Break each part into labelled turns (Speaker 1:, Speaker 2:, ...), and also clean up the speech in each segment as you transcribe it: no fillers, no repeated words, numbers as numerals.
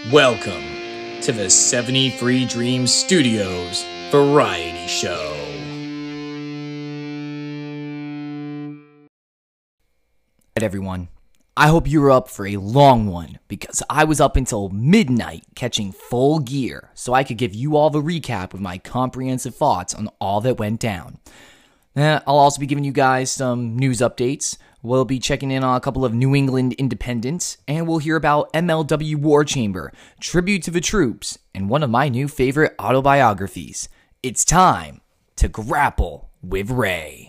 Speaker 1: Welcome to the 73 Dreams Studios Variety Show.
Speaker 2: Alright everyone, I hope you were up for a long one because I was up until midnight catching Full Gear so I could give you all the recap of my comprehensive thoughts on all that went down. I'll also be giving you guys some news updates. We'll be checking in on a couple of New England independents, and we'll hear about MLW War Chamber, Tribute to the Troops, and one of my new favorite autobiographies. It's time to grapple with Ray.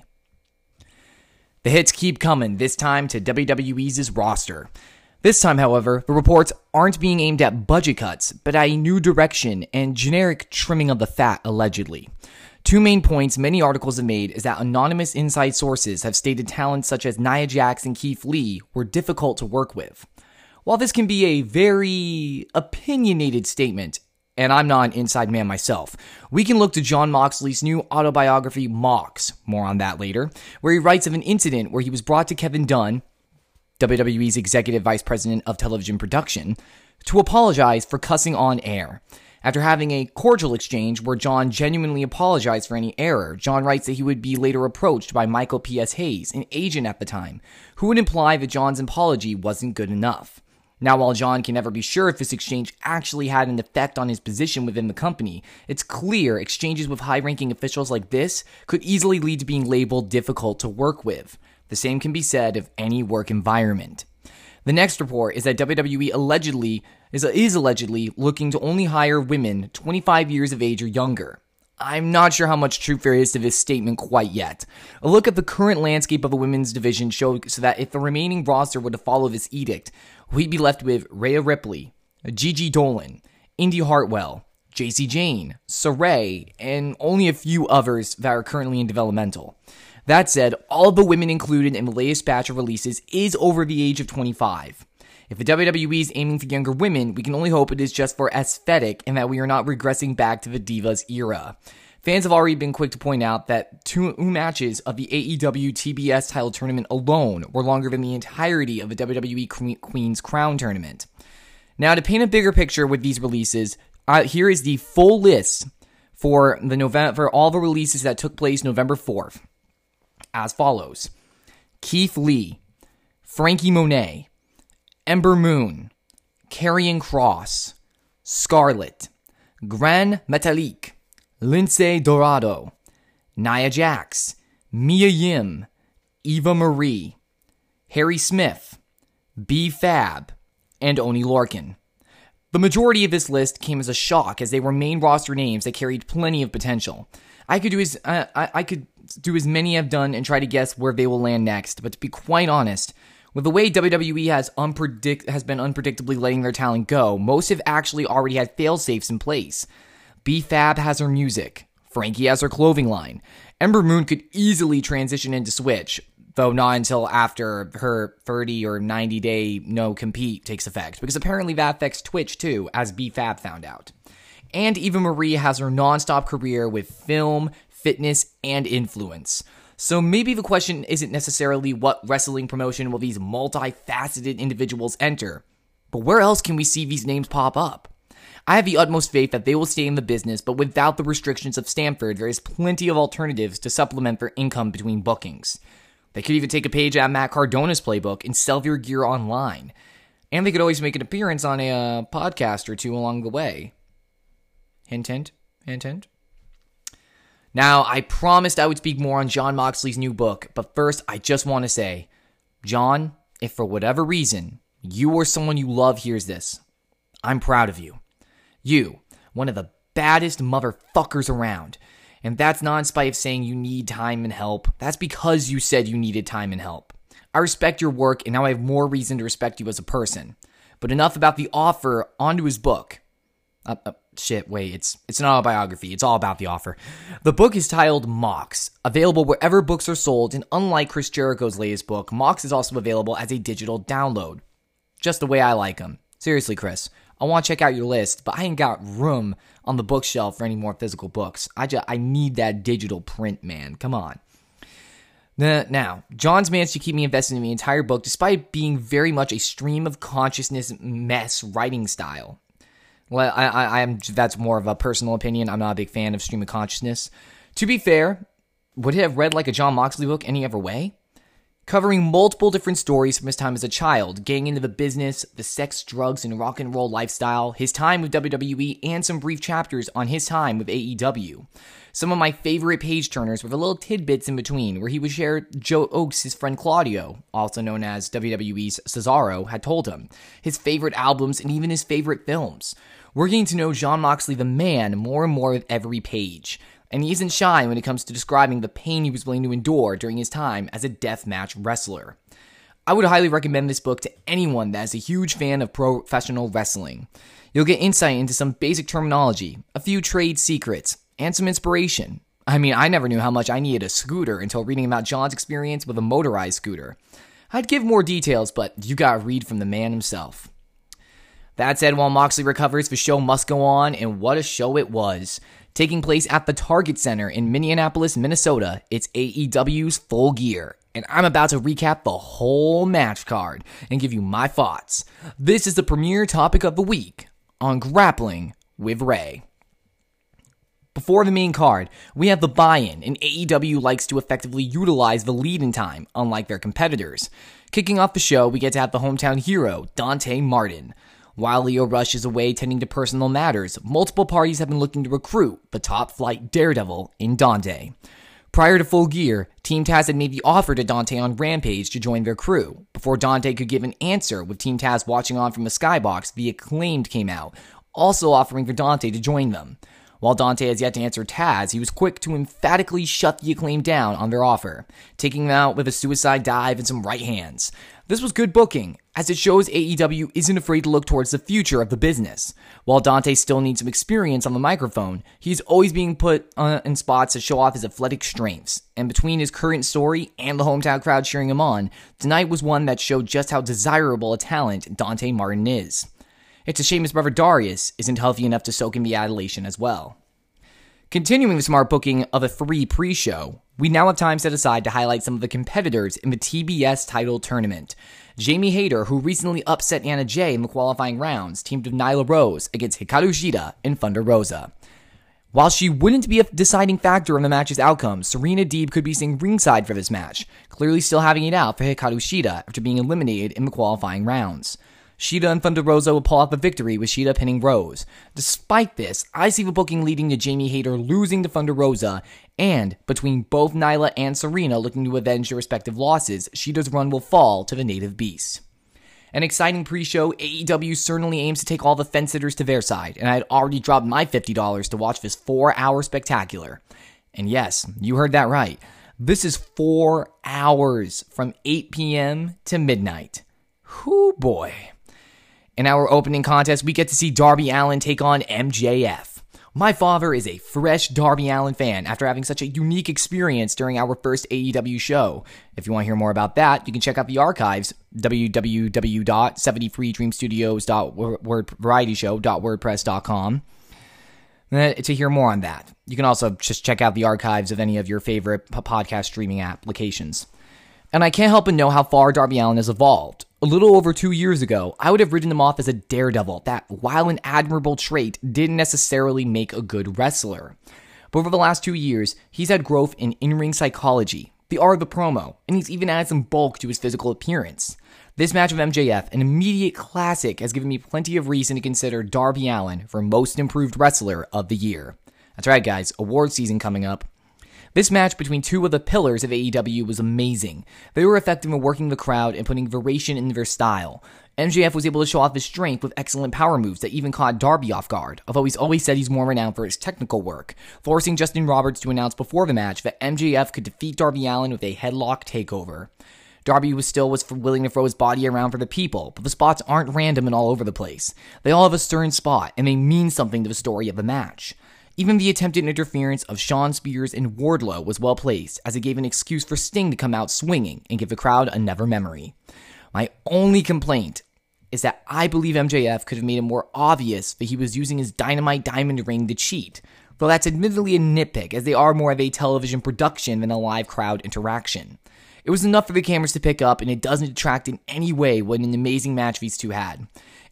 Speaker 2: The hits keep coming, this time to WWE's roster. This time, however, the reports aren't being aimed at budget cuts, but at a new direction and generic trimming of the fat, allegedly. Two main points many articles have made is that anonymous inside sources have stated talents such as Nia Jax and Keith Lee were difficult to work with. While this can be a very opinionated statement, and I'm not an inside man myself, we can look to Jon Moxley's new autobiography, Mox, more on that later, where he writes of an incident where he was brought to Kevin Dunn, WWE's Executive Vice President of Television Production, to apologize for cussing on air. After having a cordial exchange where John genuinely apologized for any error, John writes that he would be later approached by Michael P.S. Hayes, an agent at the time, who would imply that John's apology wasn't good enough. Now, while John can never be sure if this exchange actually had an effect on his position within the company, it's clear exchanges with high-ranking officials like this could easily lead to being labeled difficult to work with. The same can be said of any work environment. The next report is that WWE is allegedly looking to only hire women 25 years of age or younger. I'm not sure how much truth there is to this statement quite yet. A look at the current landscape of the women's division shows that if the remaining roster were to follow this edict, we'd be left with Rhea Ripley, Gigi Dolan, Indy Hartwell, Jacy Jayne, Sarray, and only a few others that are currently in developmental. That said, all of the women included in the latest batch of releases is over the age of 25. If the WWE is aiming for younger women, we can only hope it is just for aesthetic and that we are not regressing back to the Divas era. Fans have already been quick to point out that 2 matches of the AEW TBS title tournament alone were longer than the entirety of the WWE Queen's Crown tournament. Now, to paint a bigger picture with these releases, here is the full list for all the releases that took place November 4th. As follows: Keith Lee, Frankie Monet, Ember Moon, Karrion Kross, Scarlett, Gran Metalik, Lince Dorado, Nia Jax, Mia Yim, Eva Marie, Harry Smith, B-Fab, and Oney Lorcan. The majority of this list came as a shock as they were main roster names that carried plenty of potential. I could do as many have done and try to guess where they will land next, but to be quite honest, with the way WWE has been unpredictably letting their talent go, most have actually already had fail-safes in place. B-Fab has her music, Frankie has her clothing line, Ember Moon could easily transition into Switch, though not until after her 30 or 90-day no-compete takes effect, because apparently that affects Twitch too, as B-Fab found out. And Eva Marie has her non-stop career with film, fitness, and influence. So maybe the question isn't necessarily what wrestling promotion will these multifaceted individuals enter, but where else can we see these names pop up? I have the utmost faith that they will stay in the business, but without the restrictions of Stamford, there is plenty of alternatives to supplement their income between bookings. They could even take a page out of Matt Cardona's playbook and sell their gear online. And they could always make an appearance on a podcast or two along the way. Hint, hint, hint, hint. Now, I promised I would speak more on Jon Moxley's new book, but first, I just want to say, John, if for whatever reason, you or someone you love hears this, I'm proud of you. You, one of the baddest motherfuckers around. And that's not in spite of saying you need time and help. That's because you said you needed time and help. I respect your work, and now I have more reason to respect you as a person. But enough about the offer, onto his book. It's an autobiography. It's all about the offer. The book is titled Mox, available wherever books are sold, and unlike Chris Jericho's latest book, Mox is also available as a digital download. Just the way I like them. Seriously, Chris, I want to check out your list, but I ain't got room on the bookshelf for any more physical books. I need that digital print, man. Come on. Now, John's managed to keep me invested in the entire book despite being very much a stream of consciousness mess writing style. Well, I'm that's more of a personal opinion. I'm not a big fan of stream of consciousness. To be fair, would he have read like a Jon Moxley book any other way? Covering multiple different stories from his time as a child, getting into the business, the sex, drugs, and rock and roll lifestyle, his time with WWE, and some brief chapters on his time with AEW. Some of my favorite page turners with a little tidbits in between, where he would share Joe Oaks, his friend Claudio, also known as WWE's Cesaro, had told him, his favorite albums, and even his favorite films. We're getting to know Jon Moxley the man more and more with every page. And he isn't shy when it comes to describing the pain he was willing to endure during his time as a deathmatch wrestler. I would highly recommend this book to anyone that is a huge fan of professional wrestling. You'll get insight into some basic terminology, a few trade secrets, and some inspiration. I mean, I never knew how much I needed a scooter until reading about Jon's experience with a motorized scooter. I'd give more details, but you gotta read from the man himself. That said, while Moxley recovers, the show must go on, and what a show it was. Taking place at the Target Center in Minneapolis, Minnesota, it's AEW's Full Gear. And I'm about to recap the whole match card and give you my thoughts. This is the premier topic of the week on Grappling with Ray. Before the main card, we have the buy-in, and AEW likes to effectively utilize the lead-in time, unlike their competitors. Kicking off the show, we get to have the hometown hero, Dante Martin. While Lio Rush is away tending to personal matters, multiple parties have been looking to recruit the top-flight daredevil in Dante. Prior to Full Gear, Team Taz had made the offer to Dante on Rampage to join their crew. Before Dante could give an answer, with Team Taz watching on from the skybox, the Acclaimed came out, also offering for Dante to join them. While Dante has yet to answer Taz, he was quick to emphatically shut the Acclaimed down on their offer, taking them out with a suicide dive and some right hands. This was good booking, as it shows AEW isn't afraid to look towards the future of the business. While Dante still needs some experience on the microphone, he's always being put in spots to show off his athletic strengths. And between his current story and the hometown crowd cheering him on, tonight was one that showed just how desirable a talent Dante Martin is. It's a shame his brother Darius isn't healthy enough to soak in the adulation as well. Continuing the smart booking of a free pre-show, we now have time set aside to highlight some of the competitors in the TBS title tournament. Jamie Hayter, who recently upset Anna Jay in the qualifying rounds, teamed with Nyla Rose against Hikaru Shida and Thunder Rosa. While she wouldn't be a deciding factor in the match's outcome, Serena Deeb could be sitting ringside for this match, clearly still having it out for Hikaru Shida after being eliminated in the qualifying rounds. Shida and Thunder Rosa will pull off the victory with Shida pinning Rose. Despite this, I see the booking leading to Jamie Hayter losing to Thunder Rosa, and between both Nyla and Serena looking to avenge their respective losses, Shida's run will fall to the native beast. An exciting pre-show, AEW certainly aims to take all the fence-sitters to their side, and I had already dropped my $50 to watch this 4-hour spectacular. And yes, you heard that right. This is 4 hours from 8 p.m. to midnight. Whoo boy. In our opening contest, we get to see Darby Allin take on MJF. My father is a fresh Darby Allin fan after having such a unique experience during our first AEW show. If you want to hear more about that, you can check out the archives, www.73dreamstudios.varietyshow.wordpress.com, to hear more on that. You can also just check out the archives of any of your favorite podcast streaming applications. And I can't help but know how far Darby Allin has evolved. A little over 2 years ago, I would have written him off as a daredevil that, while an admirable trait, didn't necessarily make a good wrestler. But over the last 2 years, he's had growth in in-ring psychology, the art of the promo, and he's even added some bulk to his physical appearance. This match with MJF, an immediate classic, has given me plenty of reason to consider Darby Allin for Most Improved Wrestler of the Year. That's right, guys, award season coming up. This match between two of the pillars of AEW was amazing. They were effective in working the crowd and putting variation in their style. MJF was able to show off his strength with excellent power moves that even caught Darby off guard, although he's always said he's more renowned for his technical work, forcing Justin Roberts to announce before the match that MJF could defeat Darby Allin with a headlock takeover. Darby was willing to throw his body around for the people, but the spots aren't random and all over the place. They all have a stern spot, and they mean something to the story of the match. Even the attempted interference of Shawn Spears and Wardlow was well placed, as it gave an excuse for Sting to come out swinging and give the crowd another memory. My only complaint is that I believe MJF could have made it more obvious that he was using his Dynamite Diamond ring to cheat, though that's admittedly a nitpick, as they are more of a television production than a live crowd interaction. It was enough for the cameras to pick up, and it doesn't detract in any way what an amazing match these two had.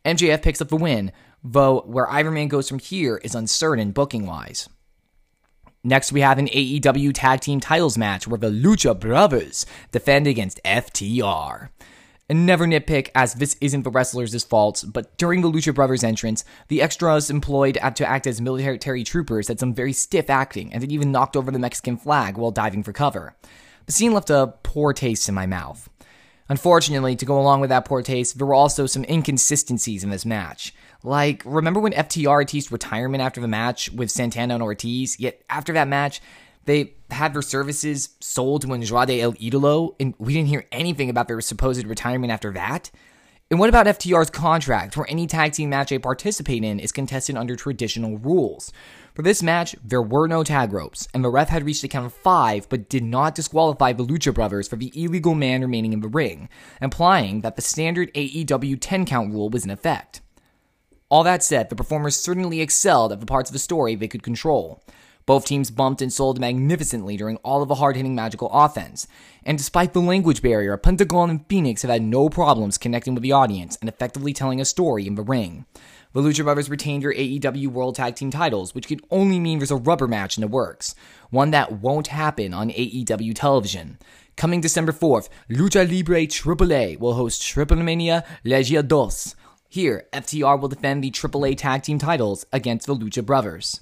Speaker 2: MJF picks up the win, though where Iron Man goes from here is uncertain booking-wise. Next, we have an AEW Tag Team Titles match where the Lucha Brothers defend against FTR. And never nitpick, as this isn't the wrestlers' fault, but during the Lucha Brothers entrance, the extras employed to act as military troopers had some very stiff acting, and it even knocked over the Mexican flag while diving for cover. The scene left a poor taste in my mouth. Unfortunately, to go along with that poor taste, there were also some inconsistencies in this match. Like, remember when FTR teased retirement after the match with Santana and Ortiz? Yet after that match, they had their services sold to Andrade El Idolo, and we didn't hear anything about their supposed retirement after that? And what about FTR's contract, where any tag team match they participate in is contested under traditional rules? For this match, there were no tag ropes, and the ref had reached a count of 5, but did not disqualify the Lucha Brothers for the illegal man remaining in the ring, implying that the standard AEW 10-count rule was in effect. All that said, the performers certainly excelled at the parts of the story they could control. Both teams bumped and sold magnificently during all of the hard-hitting magical offense, and despite the language barrier, Pentagon and Phoenix have had no problems connecting with the audience and effectively telling a story in the ring. The Lucha Brothers retained their AEW World Tag Team titles, which could only mean there's a rubber match in the works, one that won't happen on AEW television. Coming December 4th, Lucha Libre AAA will host Triplemania Legia Dos. Here, FTR will defend the AAA Tag Team titles against the Lucha Brothers.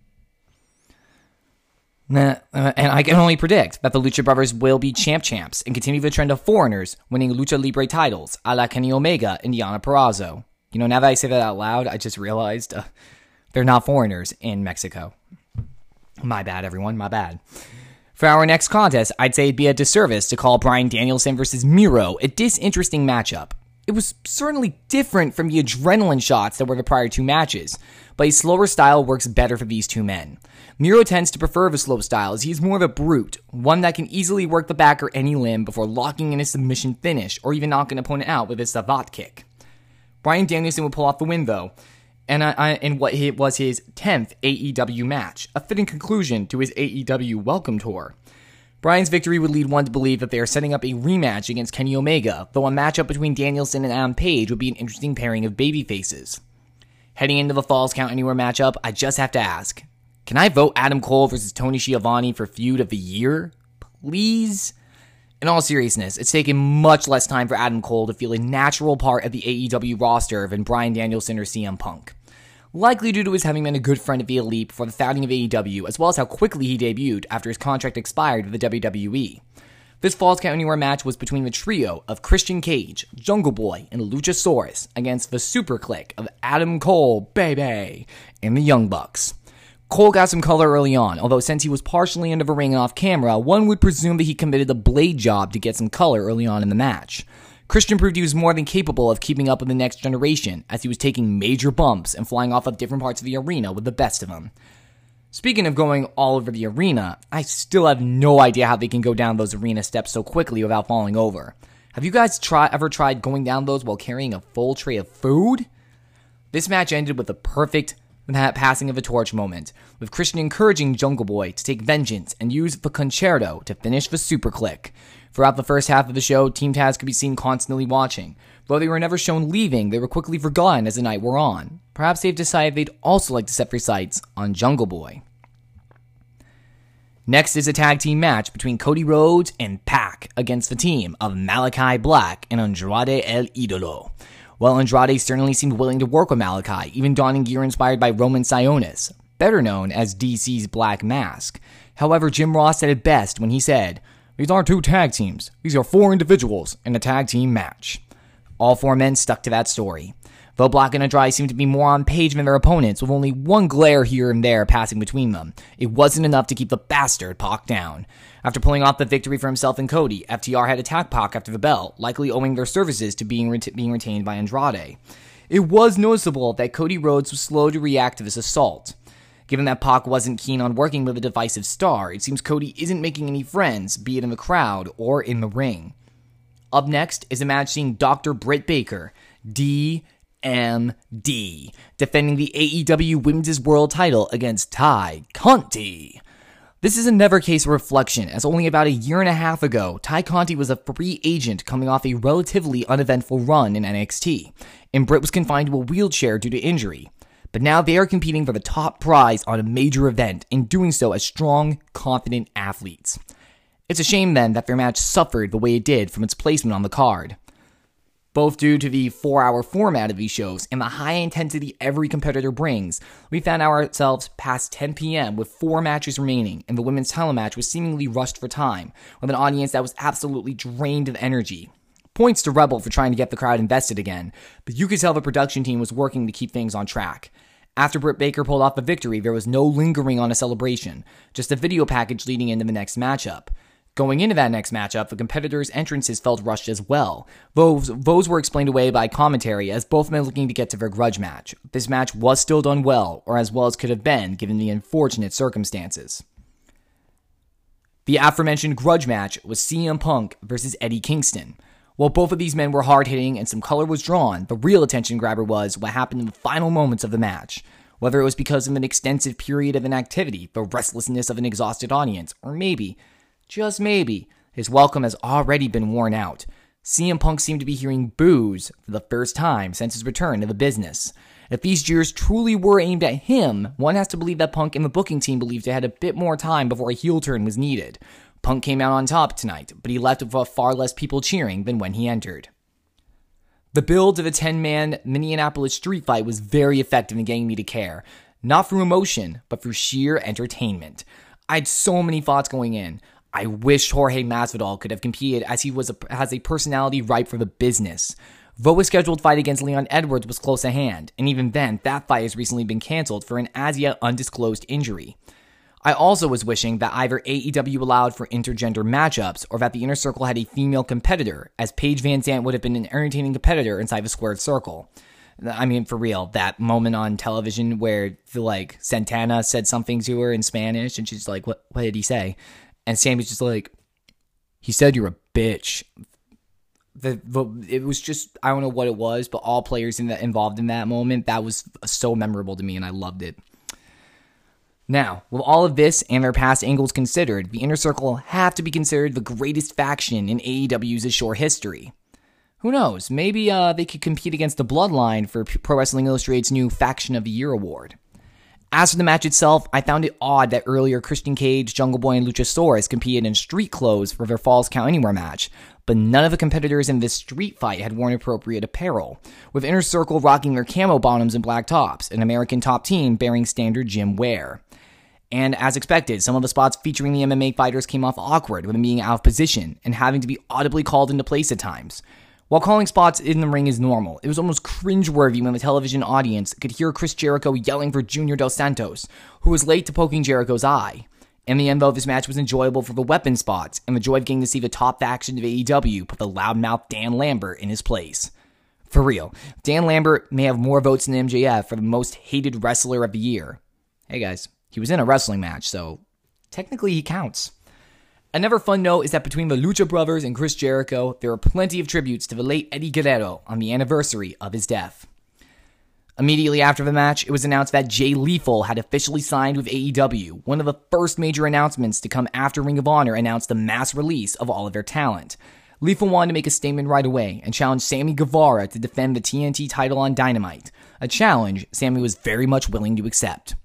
Speaker 2: And I can only predict that the Lucha Brothers will be champs and continue the trend of foreigners winning Lucha Libre titles, a la Kenny Omega and Deonna Purrazzo. You know, now that I say that out loud, I just realized they're not foreigners in Mexico. My bad, everyone, my bad. For our next contest, I'd say it'd be a disservice to call Bryan Danielson versus Miro a disinteresting matchup. It was certainly different from the adrenaline shots that were the prior two matches, but a slower style works better for these two men. Miro tends to prefer the slow style as he's more of a brute, one that can easily work the back or any limb before locking in a submission finish or even knock an opponent out with a savate kick. Bryan Danielson would pull off the win though, and in what was his 10th AEW match, a fitting conclusion to his AEW Welcome Tour. Bryan's victory would lead one to believe that they are setting up a rematch against Kenny Omega, though a matchup between Danielson and Adam Page would be an interesting pairing of babyfaces. Heading into the Falls Count Anywhere matchup, I just have to ask, can I vote Adam Cole versus Tony Schiavone for Feud of the Year? Please? In all seriousness, it's taken much less time for Adam Cole to feel a natural part of the AEW roster than Bryan Danielson or CM Punk. Likely due to his having been a good friend of the Elite before the founding of AEW, as well as how quickly he debuted after his contract expired with the WWE. This Falls Count Anywhere match was between the trio of Christian Cage, Jungle Boy, and Luchasaurus against the super clique of Adam Cole, baby, and the Young Bucks. Cole got some color early on, although since he was partially under the ring and off camera, one would presume that he committed a blade job to get some color early on in the match. Christian proved he was more than capable of keeping up with the next generation, as he was taking major bumps and flying off of different parts of the arena with the best of them. Speaking of going all over the arena, I still have no idea how they can go down those arena steps so quickly without falling over. Have you guys ever tried going down those while carrying a full tray of food? This match ended with a perfect passing of a torch moment, with Christian encouraging Jungle Boy to take vengeance and use the Concerto to finish the super click. Throughout the first half of the show, Team Taz could be seen constantly watching. Though they were never shown leaving, they were quickly forgotten as the night wore on. Perhaps they've decided they'd also like to set their sights on Jungle Boy. Next is a tag team match between Cody Rhodes and Pac against the team of Malachi Black and Andrade El Idolo. While Andrade certainly seemed willing to work with Malachi, even donning gear inspired by Roman Sionis, better known as DC's Black Mask. However, Jim Ross said it best when he said, "These aren't two tag teams, these are 4 individuals in a tag team match." All 4 men stuck to that story. Though Black and Andrade seemed to be more on page than their opponents, with only one glare here and there passing between them, it wasn't enough to keep the bastard Pac down. After pulling off the victory for himself and Cody, FTR had attacked Pac after the bell, likely owing their services to being retained by Andrade. It was noticeable that Cody Rhodes was slow to react to this assault. Given that Pac wasn't keen on working with a divisive star, it seems Cody isn't making any friends, be it in the crowd or in the ring. Up next is a match seeing Dr. Britt Baker, DMD, defending the AEW Women's World title against Ty Conti. This is a never case of reflection, as only about a year and a half ago, Ty Conti was a free agent coming off a relatively uneventful run in NXT, and Britt was confined to a wheelchair due to injury. But now they are competing for the top prize on a major event, and doing so as strong, confident athletes. It's a shame then that their match suffered the way it did from its placement on the card. Both due to the 4-hour format of these shows and the high intensity every competitor brings, we found ourselves past 10 p.m. with 4 matches remaining, and the women's title match was seemingly rushed for time, with an audience that was absolutely drained of energy. Points to Rebel for trying to get the crowd invested again, but you could tell the production team was working to keep things on track. After Britt Baker pulled off the victory, there was no lingering on a celebration, just a video package leading into the next matchup. Going into that next matchup, the competitors' entrances felt rushed as well. Those were explained away by commentary as both men looking to get to their grudge match. This match was still done well, or as well as could have been, given the unfortunate circumstances. The aforementioned grudge match was CM Punk versus Eddie Kingston. While both of these men were hard-hitting and some color was drawn, the real attention grabber was what happened in the final moments of the match. Whether it was because of an extensive period of inactivity, the restlessness of an exhausted audience, or maybe, just maybe, his welcome has already been worn out. CM Punk seemed to be hearing boos for the first time since his return to the business. If these jeers truly were aimed at him, one has to believe that Punk and the booking team believed they had a bit more time before a heel turn was needed. Punk came out on top tonight, but he left with far less people cheering than when he entered. The build of a 10-man Minneapolis street fight was very effective in getting me to care, not through emotion, but through sheer entertainment. I had so many thoughts going in. I wished Jorge Masvidal could have competed, as he has a personality ripe for the business. Though a scheduled fight against Leon Edwards was close at hand, and even then, that fight has recently been cancelled for an as yet undisclosed injury. I also was wishing that either AEW allowed for intergender matchups, or that the Inner Circle had a female competitor, as Paige Van Zandt would have been an entertaining competitor inside the squared circle. I mean, for real, that moment on television where, Santana said something to her in Spanish, and she's like, what did he say? And Sammy's just like, he said you're a bitch. It was just, I don't know what it was, but all players involved in that moment, that was so memorable to me, and I loved it. Now, with all of this and their past angles considered, the Inner Circle have to be considered the greatest faction in AEW's short history. Who knows, maybe they could compete against the Bloodline for Pro Wrestling Illustrated's new Faction of the Year award. As for the match itself, I found it odd that earlier Christian Cage, Jungle Boy, and Luchasaurus competed in street clothes for their Falls Count Anywhere match, but none of the competitors in this street fight had worn appropriate apparel, with Inner Circle rocking their camo bottoms and black tops, an American top team bearing standard gym wear. And as expected, some of the spots featuring the MMA fighters came off awkward, with them being out of position and having to be audibly called into place at times. While calling spots in the ring is normal, it was almost cringeworthy when the television audience could hear Chris Jericho yelling for Junior Dos Santos, who was late to poking Jericho's eye. In the end, though, this match was enjoyable for the weapon spots, and the joy of getting to see the top faction of AEW put the loudmouth Dan Lambert in his place. For real, Dan Lambert may have more votes than MJF for the most hated wrestler of the year. Hey guys, he was in a wrestling match, so technically he counts. Another fun note is that between the Lucha Brothers and Chris Jericho, there are plenty of tributes to the late Eddie Guerrero on the anniversary of his death. Immediately after the match, it was announced that Jay Lethal had officially signed with AEW, one of the first major announcements to come after Ring of Honor announced the mass release of all of their talent. Lethal wanted to make a statement right away and challenged Sammy Guevara to defend the TNT title on Dynamite, a challenge Sammy was very much willing to accept.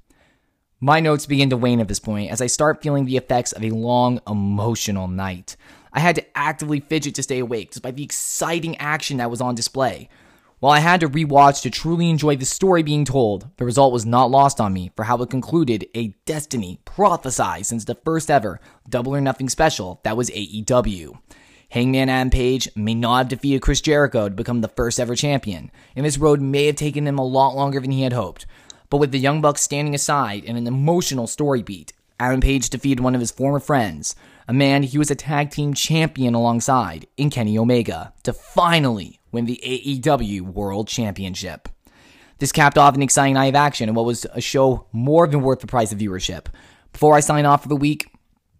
Speaker 2: My notes begin to wane at this point as I start feeling the effects of a long, emotional night. I had to actively fidget to stay awake despite the exciting action that was on display. While I had to rewatch to truly enjoy the story being told, the result was not lost on me for how it concluded a destiny prophesized since the first ever Double or Nothing special that was AEW. Hangman Adam Page may not have defeated Chris Jericho to become the first ever champion, and this road may have taken him a lot longer than he had hoped. But with the Young Bucks standing aside in an emotional story beat, Adam Page defeated one of his former friends, a man he was a tag team champion alongside in Kenny Omega, to finally win the AEW World Championship. This capped off an exciting night of action and what was a show more than worth the price of viewership. Before I sign off for the week,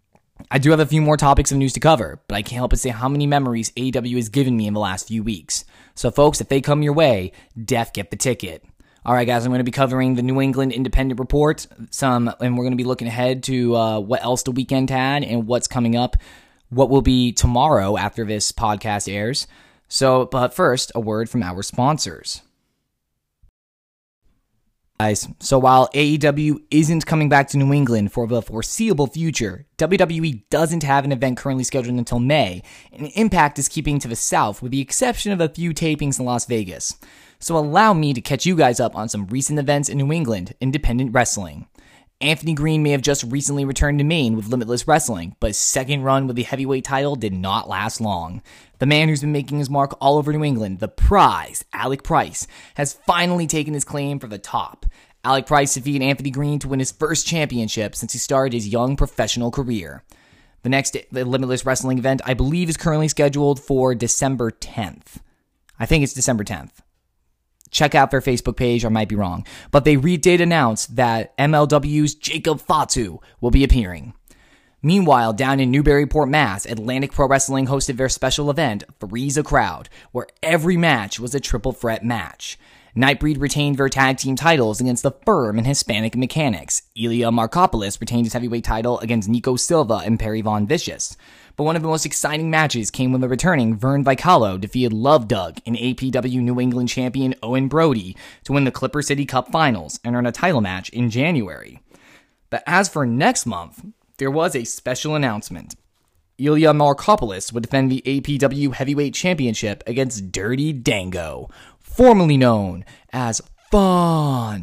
Speaker 2: I do have a few more topics of news to cover, but I can't help but say how many memories AEW has given me in the last few weeks. So folks, if they come your way, get the ticket. All right, guys, I'm going to be covering the New England Independent Report, and we're going to be looking ahead to what else the weekend had and what's coming up, what will be tomorrow after this podcast airs. But first, a word from our sponsors. Guys, so while AEW isn't coming back to New England for the foreseeable future, WWE doesn't have an event currently scheduled until May, and Impact is keeping to the south with the exception of a few tapings in Las Vegas. So allow me to catch you guys up on some recent events in New England independent wrestling. Anthony Green may have just recently returned to Maine with Limitless Wrestling, but his second run with the heavyweight title did not last long. The man who's been making his mark all over New England, the prize, Alec Price, has finally taken his claim for the top. Alec Price defeated Anthony Green to win his first championship since he started his young professional career. The next Limitless Wrestling event, I believe, is currently scheduled for December 10th. I think it's December 10th. Check out their Facebook page, I might be wrong. But they did announce that MLW's Jacob Fatu will be appearing. Meanwhile, down in Newburyport, Mass., Atlantic Pro Wrestling hosted their special event, Freeze a Crowd, where every match was a triple threat match. Nightbreed retained their tag team titles against The Firm and Hispanic Mechanics. Ilya Markopoulos retained his heavyweight title against Nico Silva and Perry Von Vicious. But one of the most exciting matches came when the returning Vern Vicalo defeated Love Doug and APW New England champion Owen Brody to win the Clipper City Cup Finals and earn a title match in January. But as for next month, there was a special announcement. Ilya Markopoulos would defend the APW Heavyweight Championship against Dirty Dango, formerly known as Fun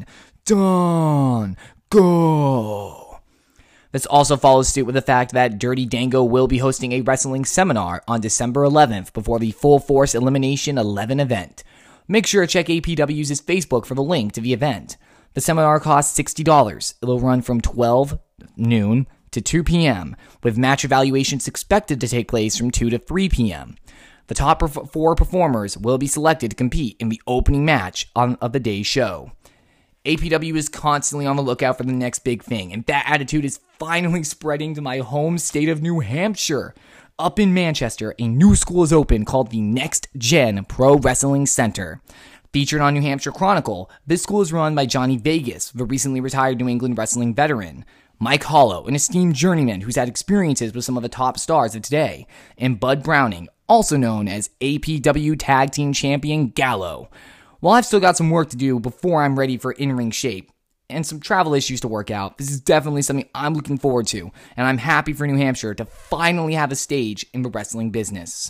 Speaker 2: Don Go. This also follows suit with the fact that Dirty Dango will be hosting a wrestling seminar on December 11th before the Full Force Elimination 11 event. Make sure to check APW's Facebook for the link to the event. The seminar costs $60. It'll run from 12 noon to 2 p.m., with match evaluations expected to take place from 2 to 3 p.m. The top 4 performers will be selected to compete in the opening match of the day's show. APW is constantly on the lookout for the next big thing, and that attitude is finally spreading to my home state of New Hampshire. Up in Manchester, a new school is open called the Next Gen Pro Wrestling Center. Featured on New Hampshire Chronicle, this school is run by Johnny Vegas, the recently retired New England wrestling veteran, Mike Hollow, an esteemed journeyman who's had experiences with some of the top stars of today, and Bud Browning, also known as APW Tag Team Champion Gallo. While I've still got some work to do before I'm ready for in-ring shape, and some travel issues to work out, this is definitely something I'm looking forward to, and I'm happy for New Hampshire to finally have a stage in the wrestling business.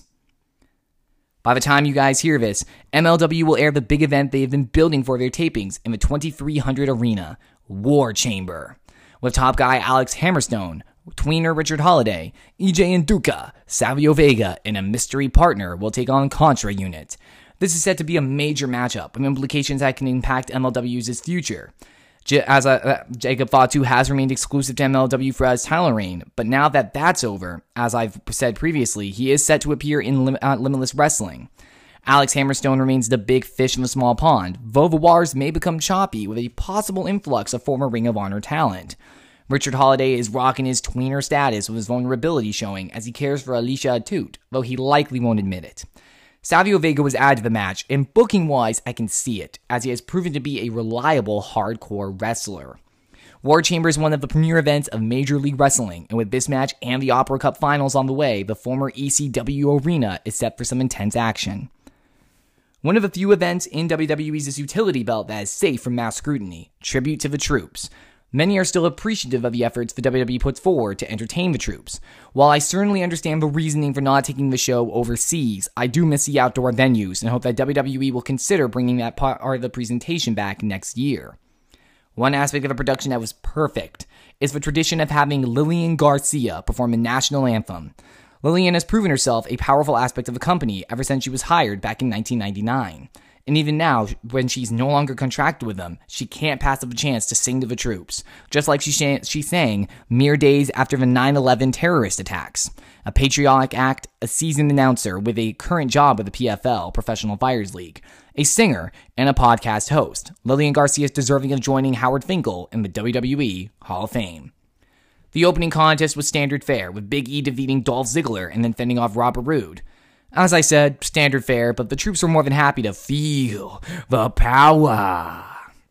Speaker 2: By the time you guys hear this, MLW will air the big event they've been building for their tapings in the 2300 Arena, War Chamber, with top guy Alex Hammerstone, tweener Richard Holiday, EJ Nduka, Savio Vega, and a mystery partner will take on Contra Unit. This is set to be a major matchup with implications that can impact MLW's future. Jacob Fatu has remained exclusive to MLW for his title reign, but now that that's over, as I've said previously, he is set to appear in Limitless Wrestling. Alex Hammerstone remains the big fish in the small pond, though the waters may become choppy with a possible influx of former Ring of Honor talent. Richard Holiday is rocking his tweener status with his vulnerability showing as he cares for Alicia Atout, though he likely won't admit it. Savio Vega was added to the match, and booking-wise, I can see it, as he has proven to be a reliable hardcore wrestler. War Chamber is one of the premier events of Major League Wrestling, and with this match and the Opera Cup Finals on the way, the former ECW arena is set for some intense action. One of the few events in WWE's utility belt that is safe from mass scrutiny, Tribute to the Troops. Many are still appreciative of the efforts the WWE puts forward to entertain the troops. While I certainly understand the reasoning for not taking the show overseas, I do miss the outdoor venues and hope that WWE will consider bringing that part of the presentation back next year. One aspect of the production that was perfect is the tradition of having Lillian Garcia perform the national anthem. Lillian has proven herself a powerful aspect of the company ever since she was hired back in 1999. And even now, when she's no longer contracted with them, she can't pass up a chance to sing to the troops, just like she sang mere days after the 9/11 terrorist attacks. A patriotic act, a seasoned announcer with a current job with the PFL, Professional Fighters League, a singer, and a podcast host, Lillian Garcia is deserving of joining Howard Finkel in the WWE Hall of Fame. The opening contest was standard fare, with Big E defeating Dolph Ziggler and then fending off Robert Roode. As I said, standard fare, but the troops were more than happy to feel the power.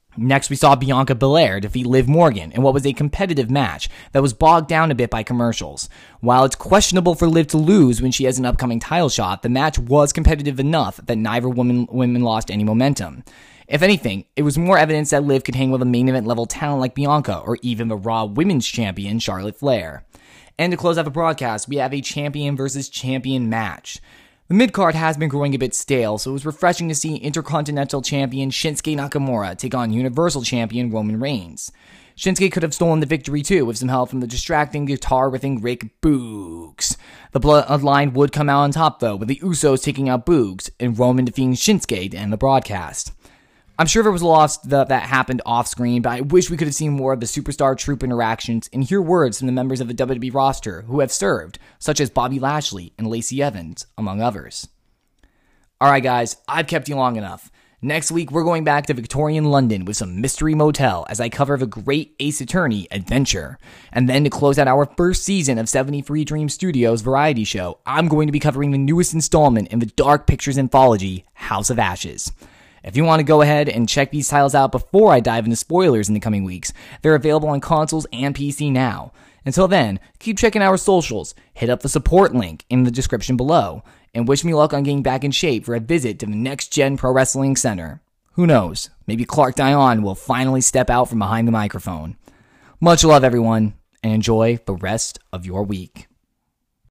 Speaker 2: Next, we saw Bianca Belair defeat Liv Morgan in what was a competitive match that was bogged down a bit by commercials. While it's questionable for Liv to lose when she has an upcoming title shot, the match was competitive enough that neither women lost any momentum. If anything, it was more evidence that Liv could hang with a main event level talent like Bianca or even the Raw Women's Champion Charlotte Flair. And to close out the broadcast, we have a champion versus champion match. The mid-card has been growing a bit stale, so it was refreshing to see Intercontinental Champion Shinsuke Nakamura take on Universal Champion Roman Reigns. Shinsuke could have stolen the victory too with some help from the distracting guitar-riffing Rick Boogs. The Bloodline would come out on top though, with the Usos taking out Boogs and Roman defeating Shinsuke to end the broadcast. I'm sure there was a lot that happened off-screen, but I wish we could have seen more of the Superstar Troupe interactions and hear words from the members of the WWE roster who have served, such as Bobby Lashley and Lacey Evans, among others. Alright guys, I've kept you long enough. Next week, we're going back to Victorian London with some Mystery Motel as I cover the Great Ace Attorney adventure. And then to close out our first season of 73 Dream Studios variety show, I'm going to be covering the newest installment in the Dark Pictures anthology, House of Ashes. If you want to go ahead and check these titles out before I dive into spoilers in the coming weeks, they're available on consoles and PC now. Until then, keep checking our socials, hit up the support link in the description below, and wish me luck on getting back in shape for a visit to the Next Gen Pro Wrestling Center. Who knows, maybe Clark Dion will finally step out from behind the microphone. Much love everyone, and enjoy the rest of your week.